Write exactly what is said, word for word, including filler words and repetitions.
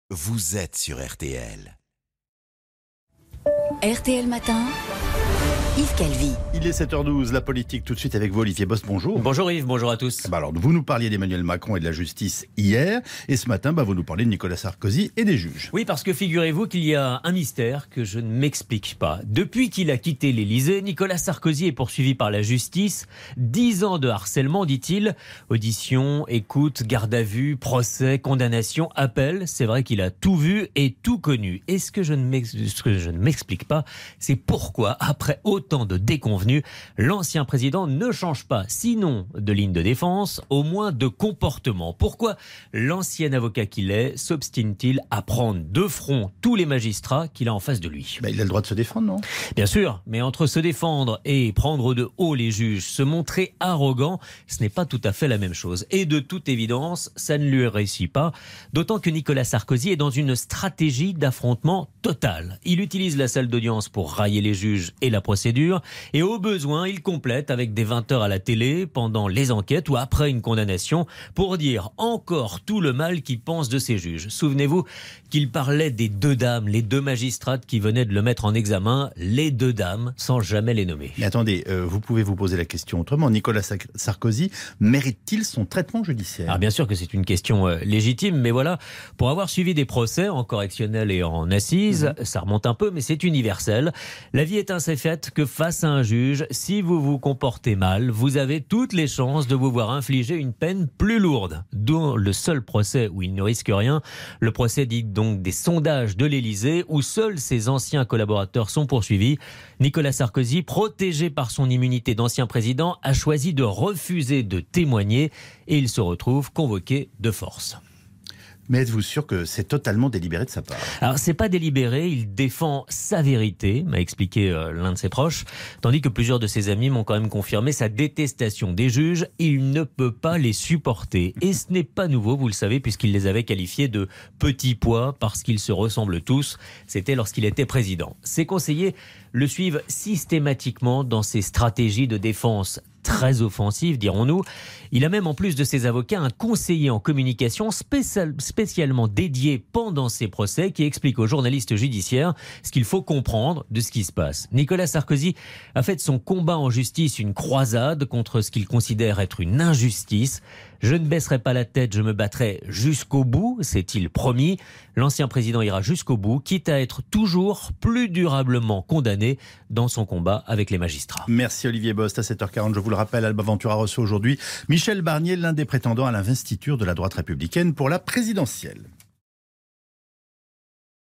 Vous êtes sur R T L. R T L Matin, Yves Calvi. Il est sept heures douze, la politique tout de suite avec vous, Olivier Boss, bonjour. Bonjour Yves, bonjour à tous. Bah alors, vous nous parliez d'Emmanuel Macron et de la justice hier, et ce matin, bah, vous nous parlez de Nicolas Sarkozy et des juges. Oui, parce que figurez-vous qu'il y a un mystère que je ne m'explique pas. Depuis qu'il a quitté l'Élysée, Nicolas Sarkozy est poursuivi par la justice. Dix ans de harcèlement, dit-il. Audition, écoute, garde à vue, procès, condamnation, appel. C'est vrai qu'il a tout vu et tout connu. Et ce que je ne m'ex- ce que je ne m'explique pas, c'est pourquoi, après autant de déconvenus, l'ancien président ne change pas, sinon de ligne de défense, au moins de comportement. Pourquoi l'ancien avocat qu'il est s'obstine-t-il à prendre de front tous les magistrats qu'il a en face de lui ? Bah, il a le droit de se défendre, non ? Bien sûr, mais entre se défendre et prendre de haut les juges, se montrer arrogant, ce n'est pas tout à fait la même chose. Et de toute évidence, ça ne lui réussit pas, d'autant que Nicolas Sarkozy est dans une stratégie d'affrontement total. Il utilise la salle d'audience pour railler les juges et la procédure, et au besoin, il complète avec des vingt heures à la télé, pendant les enquêtes ou après une condamnation, pour dire encore tout le mal qu'il pense de ces juges. Souvenez-vous qu'il parlait des deux dames, les deux magistrates qui venaient de le mettre en examen, les deux dames, sans jamais les nommer. Mais attendez, euh, vous pouvez vous poser la question autrement. Nicolas Sarkozy mérite-t-il son traitement judiciaire ? Ah, bien sûr que c'est une question euh, légitime, mais voilà, pour avoir suivi des procès en correctionnel et en assises, mmh. ça remonte un peu, mais c'est universel. La vie est ainsi faite que face à un juge, si vous vous comportez mal, vous avez toutes les chances de vous voir infliger une peine plus lourde. Dont le seul procès où il ne risque rien, le procès dit donc des sondages de l'Élysée, où seuls ses anciens collaborateurs sont poursuivis. Nicolas Sarkozy, protégé par son immunité d'ancien président, a choisi de refuser de témoigner et il se retrouve convoqué de force. Mais êtes-vous sûr que c'est totalement délibéré de sa part ? Alors, c'est pas délibéré, il défend sa vérité, m'a expliqué euh, l'un de ses proches, tandis que plusieurs de ses amis m'ont quand même confirmé sa détestation des juges. Il ne peut pas les supporter. Et ce n'est pas nouveau, vous le savez, puisqu'il les avait qualifiés de petits pois parce qu'ils se ressemblent tous. C'était lorsqu'il était président. Ses conseillers le suivent systématiquement dans ses stratégies de défense très offensive, dirons-nous. Il a même, en plus de ses avocats, un conseiller en communication spécial, spécialement dédié pendant ses procès qui explique aux journalistes judiciaires ce qu'il faut comprendre de ce qui se passe. Nicolas Sarkozy a fait de son combat en justice une croisade contre ce qu'il considère être une injustice. Je ne baisserai pas la tête, je me battrai jusqu'au bout, s'est-il promis. L'ancien président ira jusqu'au bout, quitte à être toujours plus durablement condamné dans son combat avec les magistrats. Merci Olivier Bost. À sept heures quarante, je vous le rappelle, Alba Ventura reçoit aujourd'hui Michel Barnier, l'un des prétendants à l'investiture de la droite républicaine pour la présidentielle.